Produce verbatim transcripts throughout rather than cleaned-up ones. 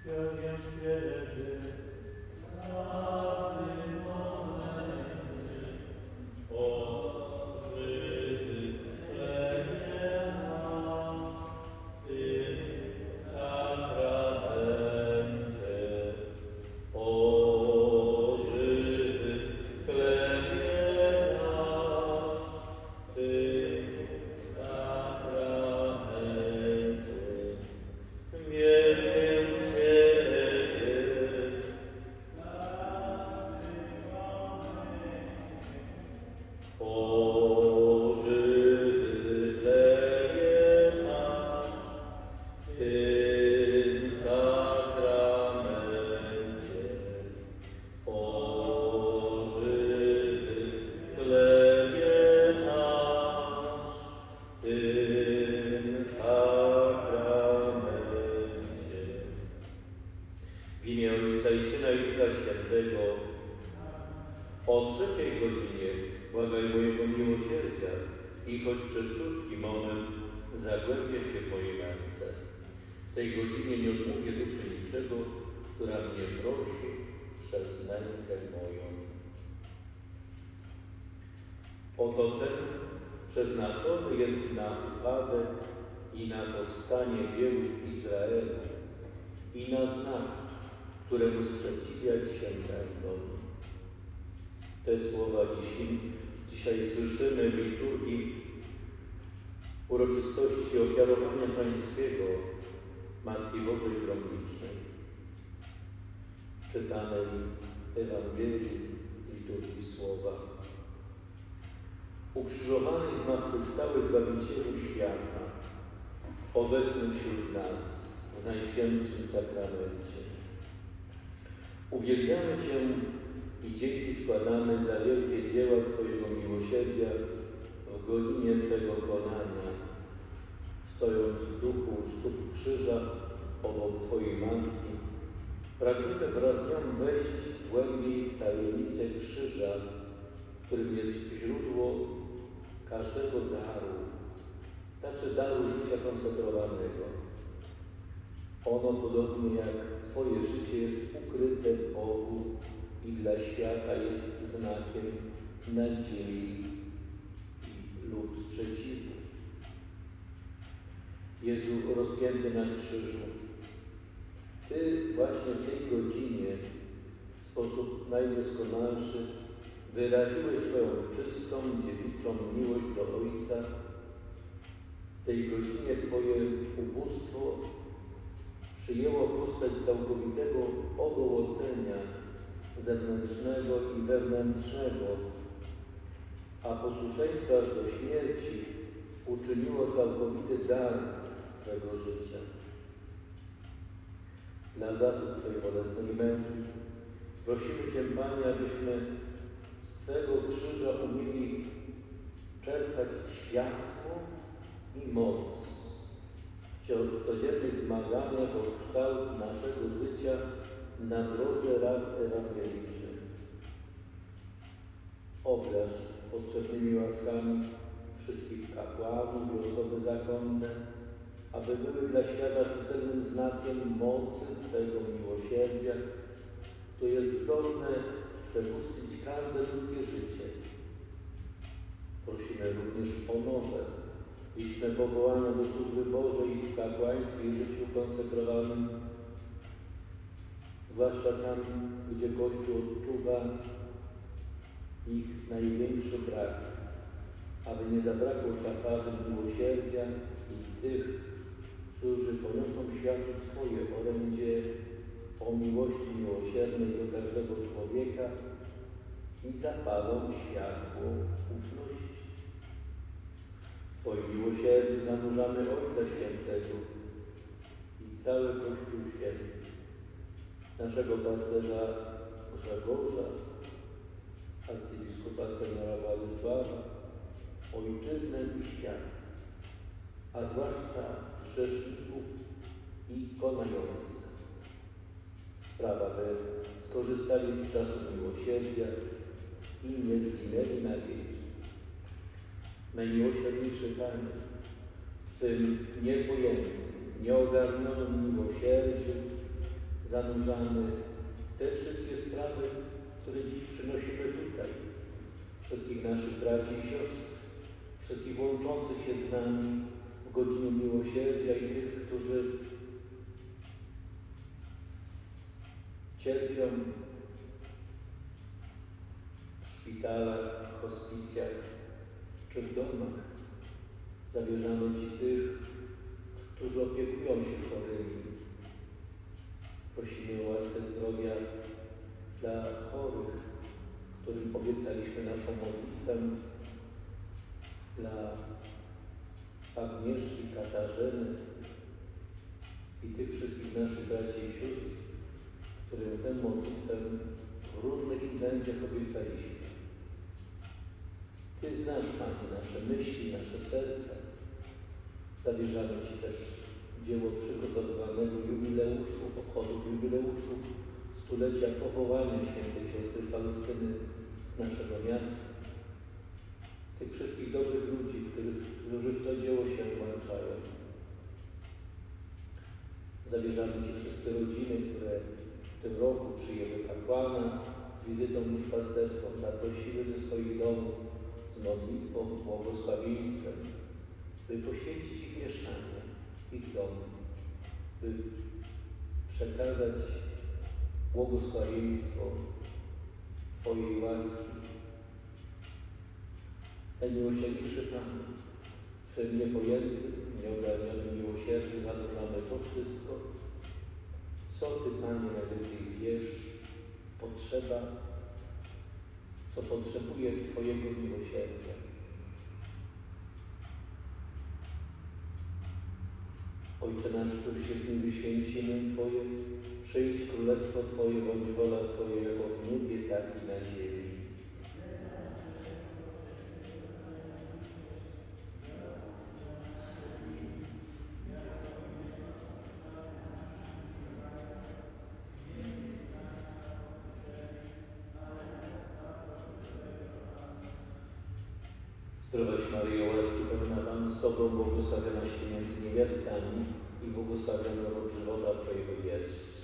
O trzeciej godzinie błagaj mojego miłosierdzia i choć przez krótki moment zagłębię się w moje ręce. W tej godzinie nie odmówię duszy niczego, która mnie prosi przez mękę moją. Oto ten przeznaczony jest na upadek i na powstanie wielu w Izraelu i na znak, któremu sprzeciwiać się będą. Te słowa dzisiaj, dzisiaj słyszymy w liturgii uroczystości ofiarowania Pańskiego Matki Bożej Gromnicznej, czytanej Ewangelii liturgii Słowa. Ukrzyżowany i zmartwychwstały Zbawicielu świata, obecny wśród nas w Najświętszym Sakramencie. Uwielbiamy Cię i dzięki składamy za wielkie dzieła Twojego miłosierdzia w godzinie Twego konania, stojąc w duchu u stóp krzyża obok Twojej Matki. Pragniemy wraz z nią wejść głębiej w tajemnicę krzyża, którym jest źródło każdego daru, także daru życia konsekrowanego. Ono, podobnie jak Twoje życie, jest ukryte w Bogu i dla świata jest znakiem nadziei lub sprzeciwu. Jezu rozpięty na krzyżu, Ty właśnie w tej godzinie w sposób najdoskonalszy wyraziłeś swoją czystą, dziewiczą miłość do Ojca. W tej godzinie Twoje ubóstwo przyjęło postać całkowitego ogołocenia zewnętrznego i wewnętrznego, a posłuszeństwo aż do śmierci uczyniło całkowity dar z Twego życia. Dla zasług Twojej bolesnej męki prosimy Cię, Panie, abyśmy z Twego krzyża umieli czerpać światło i moc w codziennych zmaganiach o kształt naszego życia na drodze rad ewangelicznych. Obdarz potrzebnymi łaskami wszystkich kapłanów i osoby zakonne, aby były dla świata czytelnym znakiem mocy Twego miłosierdzia, które jest zdolne przepuścić każde ludzkie życie. Prosimy również o nowe, liczne powołania do służby Bożej w kapłaństwie i życiu konsekrowanym, zwłaszcza tam, gdzie Kościół odczuwa ich największy brak, aby nie zabrakło szafarzy miłosierdzia i tych, którzy poniosą światu Twoje orędzie o miłości miłosiernej do każdego człowieka i zapalą światło ufności. W Twoim miłosierdziu zanurzamy Ojca Świętego i cały Kościół Święty, naszego pasterza Grzegorza, arcybiskupa seniora Władysława, ojczyznę i świat, a zwłaszcza grzeszników i konających. Sprawa, by skorzystali z czasu miłosierdzia i nie zginęli na wieki. Najmiłosierniejszy Panie, w Twym niepojętym, nieogarnionym miłosierdziu zanurzamy te wszystkie sprawy, które dziś przynosimy tutaj. Wszystkich naszych braci i sióstr, wszystkich łączących się z nami w godzinie miłosierdzia i tych, którzy cierpią w szpitalach, hospicjach czy w domach. Zawierzamy Ci tych, którzy opiekują się chorymi. Prosimy o łaskę zdrowia dla chorych, którym obiecaliśmy naszą modlitwę, dla Agnieszki, Katarzyny i tych wszystkich naszych braci i sióstr, którym tę modlitwę w różnych intencjach obiecaliśmy. Ty znasz, Panie, nasze myśli, nasze serca. Zawierzamy Ci też dzieło przygotowywanego jubileuszu, obchodów jubileuszu stulecia powołania świętej siostry Faustyny z naszego miasta. Tych wszystkich dobrych ludzi, których, którzy w to dzieło się włączają. Zawierzamy Ci wszystkie rodziny, które w tym roku przyjęły kapłana z wizytą duszpasterską, zaprosiły do swoich domów z modlitwą, błogosławieństwem, by poświęcić ich mieszkanie, ich dom, by przekazać błogosławieństwo Twojej łaski. Najmiłosierniejszy Panie, w Twym niepojętym, nieogarnionym miłosierdziu zanurzamy to wszystko, co Ty, Panie, najlepiej wiesz, potrzeba, co potrzebuje Twojego miłosierdzia. Ojcze nasz, który się zmiłuje imię Twoje, przyjdź królestwo Twoje, bądź wola Twoja jako w niebie, tak i na ziemi. Zdrowaś Maryjo, łaski pełna Pan z Tobą, błogosławionaś Ty między niewiastami i błogosławiony owoc żywota Twojego Jezus.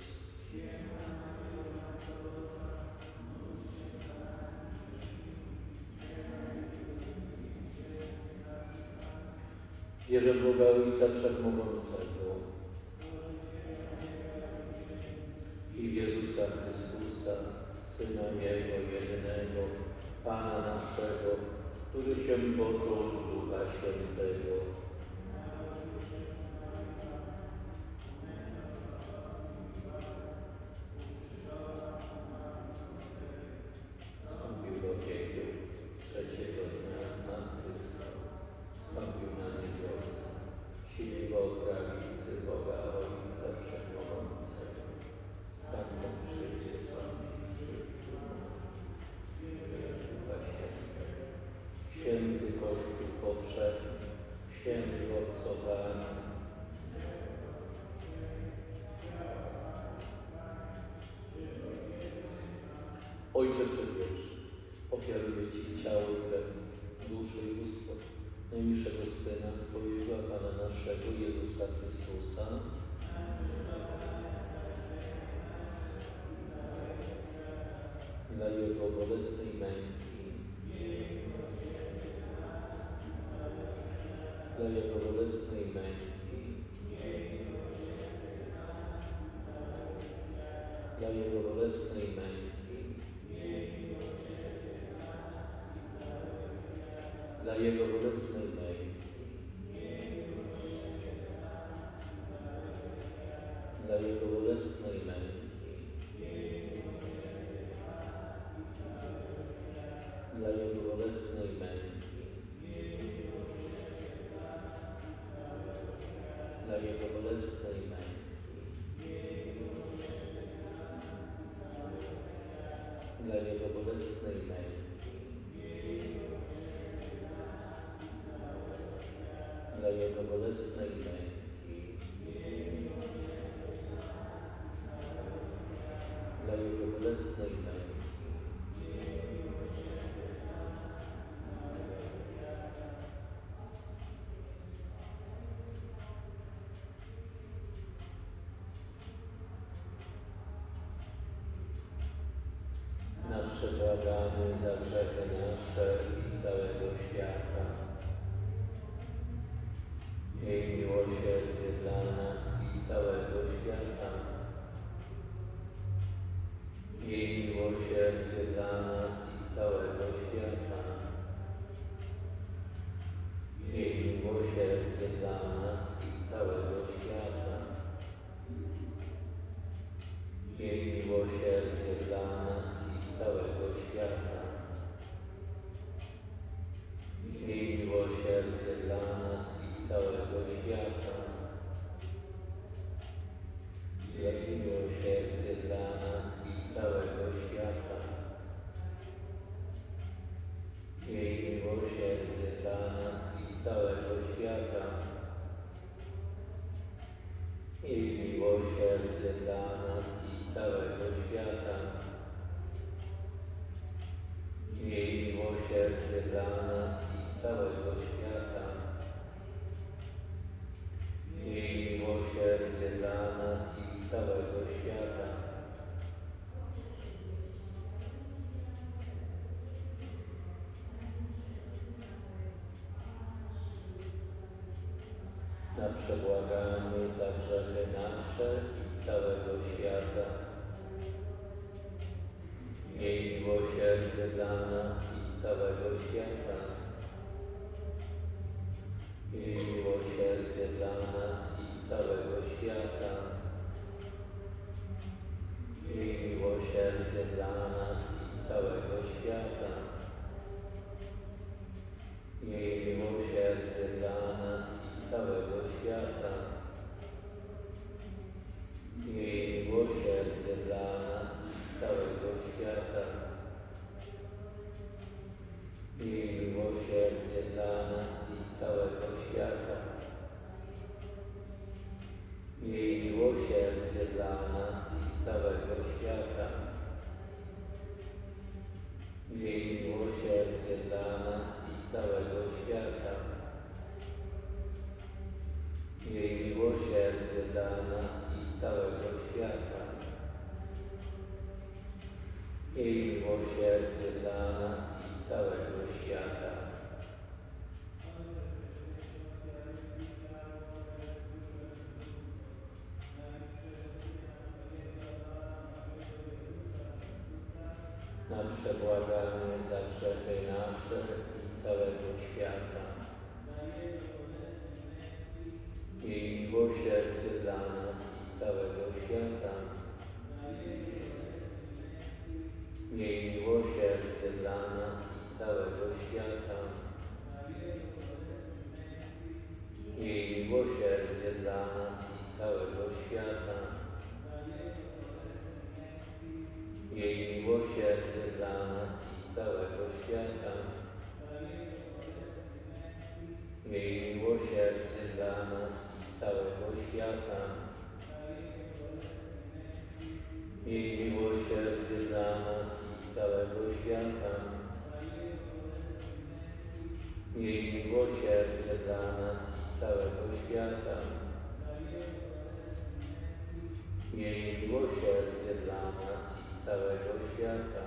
Wierzę w Boga Ojca Wszechmogącego i w Jezusa Chrystusa, Syna Jego jedynego, Pana naszego, który się począł z Ducha Świętego. Wstąpił do piekieł, trzeciego dnia zmartwychwstał, wstąpił na niebiosa, siedzi po prawicy Boga Ojca Wszechmogącego. Stamtąd przyjdzie sądzić żywych i Ducha Świętego. Święty Kościół powszechny, święty obcowany, Ojcze Przedwieczny, ofiaruję Ci ciało i krew, duszę i bóstwo najmilszego Syna Twojego, a Pana naszego, Jezusa Chrystusa, dla Jego bolesnej męki, dla Jego bolesnej męki, dla Jego bolesnej męki, dla Jego bolesnej męki, dla Jego bolesnej męki, dla Jego bolesnej męki, dla Jego bolesnej męki, dla Jego bolesnej męki, dla Jego bolesnej męki, dla Jego bolesnej męki, na przebłaganie za grzechy nasze i całego świata. Jej miłosierdzie dla nas i całego świata. Jej miłosierdzie dla nas i całego świata. Jej miłosierdzie dla nas i całego świata. Jej miłosierdzie dla nas i całego świata. Jej miłosierdzie dla nas i całego świata. Jej miłosierdzie dla nas i całego świata. Jej miłosierdzie dla nas i całego świata. Jej miłosierdzie dla nas i całego świata. Jej miłosierdzie dla nas i całego świata. Jej miłosierdzie dla nas i całego świata. Na przebłaganie za grzechy nasze i całego świata. Jej miłosierdzie dla nas i całego świata. Jej miłosierdzie dla nas i całego świata. Jej miłosierdzie dla nas i całego świata. Jej miłosierdzie dla nas i całego świata. Jej miłosierdzie dla nas i całego świata. Jej miłosierdzie dla nas i całego świata. Jej miłosierdzie dla nas i całego świata. Jej miłosierdzie dla nas i całego świata. Jej miłosierdzie dla nas i całego świata. Jej miłosierdzie dla nas i całego świata. Na przebłaganie za grzechy nasze i całego świata. Jej miłosierdzie dla nas i całego świata. Jej miłosierdzie dla nas i całego świata. Jej miłosierdzie dla nas i całego świata. Jej miłosierdzie dla nas i całego świata. Jej miłosierdzie dla nas i całego świata. Jej miłosierdzie dla nas i całego świata. Jej miłosierdzie dla nas i całego świata. Jej miłosierdzie dla nas i całego świata.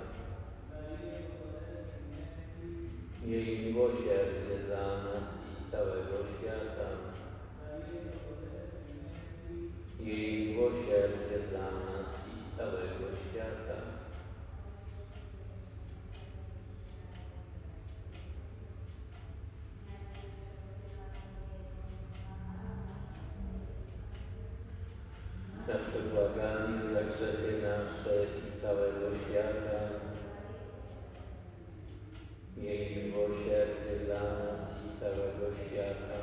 Jej miłosierdzie dla nas i całego świata. Jej miłosierdzie dla nas i całego świata. Na przebłaganie za grzechy nasze i całego świata. Jej miłosierdzie dla nas i całego świata.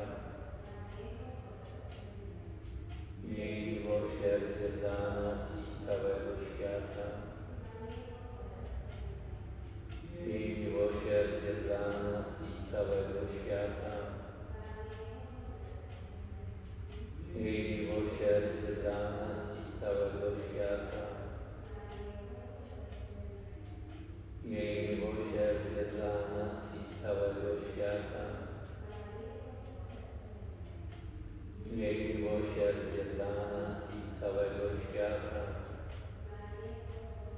Jej miłosierdzie dla nas i całego świata. Jej miłosierdzie dla nas i całego świata. Jej miłosierdzie dla nas i całego świata. Jej miłosierdzie dla nas i całego świata. Jej miłosierdzie dla nas i całego świata.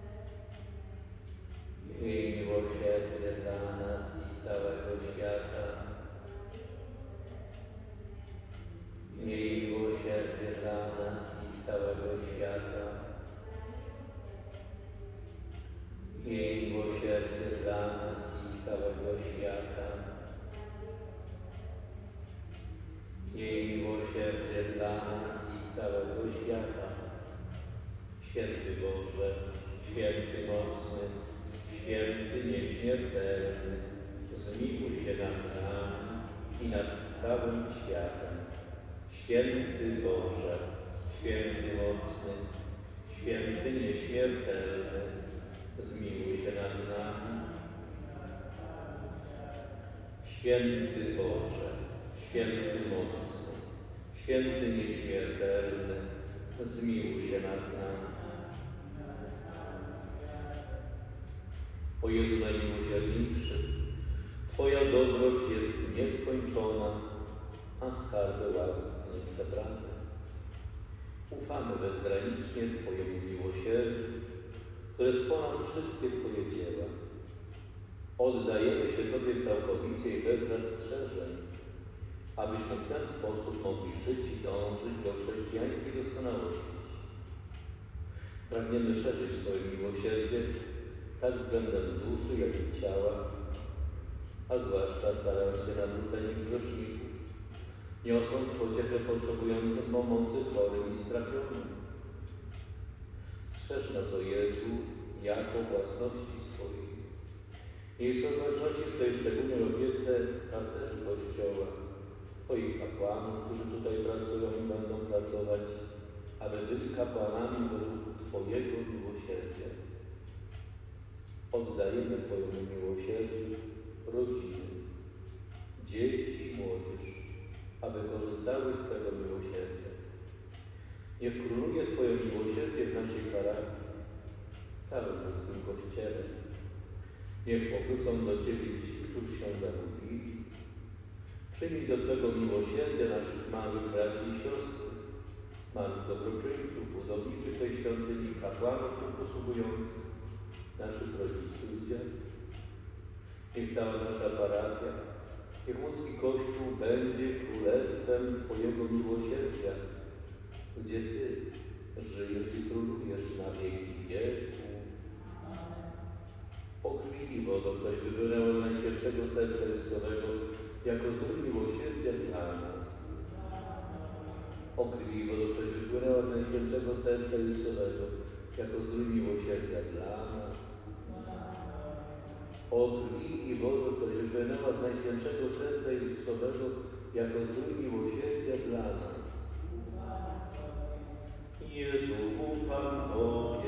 Jej miłosierdzie dla nas i całego świata. Jej miłosierdzie dla nas i całego świata. Święty Boże, święty mocny, święty nieśmiertelny, zmiłuj się nad nami i nad całym światem. Święty Boże, święty mocny, święty nieśmiertelny, zmiłuj się nad nami. Święty Boże, święty mocny, święty nieśmiertelny, zmiłuj się nad nami. O Jezu najmiłosierniejszy, Twoja dobroć jest nieskończona, a skarby łaski nieprzebrane. Ufamy bezgranicznie Twojemu miłosierdziu, które jest ponad wszystkie Twoje dzieła. Oddajemy się Tobie całkowicie i bez zastrzeżeń, abyśmy w ten sposób mogli żyć i dążyć do chrześcijańskiej doskonałości. Pragniemy szerzyć Twoje miłosierdzie tak względem duszy, jak i ciała, a zwłaszcza starając się nawrócenie grzeszników, niosąc pociechę potrzebującym pomocy chorym i strapionym. Strzeż nas, o Jezu, jako własności swojej. Jej obecności w swojej szczególnej opiece pasterzy Kościoła, Twoich kapłanów, którzy tutaj pracują i będą pracować, aby byli kapłanami według Twojego miłosierdzia. Oddajemy Twojemu miłosierdziu rodziny, dzieci i młodzież, aby korzystały z Twojego miłosierdzia. Niech króluje Twoje miłosierdzie w naszej parafii, w całym ludzkim Kościele. Niech powrócą do Ciebie ci, którzy się zagubili. Przyjmij do Twego miłosierdzia naszych zmarłych braci i siostry, zmarłych dobroczyńców, budowniczych tej świątyni, kapłanów tu posługujących, naszych rodziców i dziadków. Niech cała nasza parafia, niech łódzki Kościół będzie królestwem Twojego miłosierdzia, gdzie Ty żyjesz i królujesz na wieki wieków. O krwi i wodo, ktoś wybrała z Najświętszego Serca Jezusowego jako zdrój miłosierdzia dla nas. O krwi i wodo, ktoś wypłynęła z Najświętszego Serca Jezusowego jako zdrój miłosierdzia dla nas. O krwi i wodo, ktoś wypłynęła z Najświętszego Serca Jezusowego jako zdrój miłosierdzia dla nas. Jezu, ufam Tobie.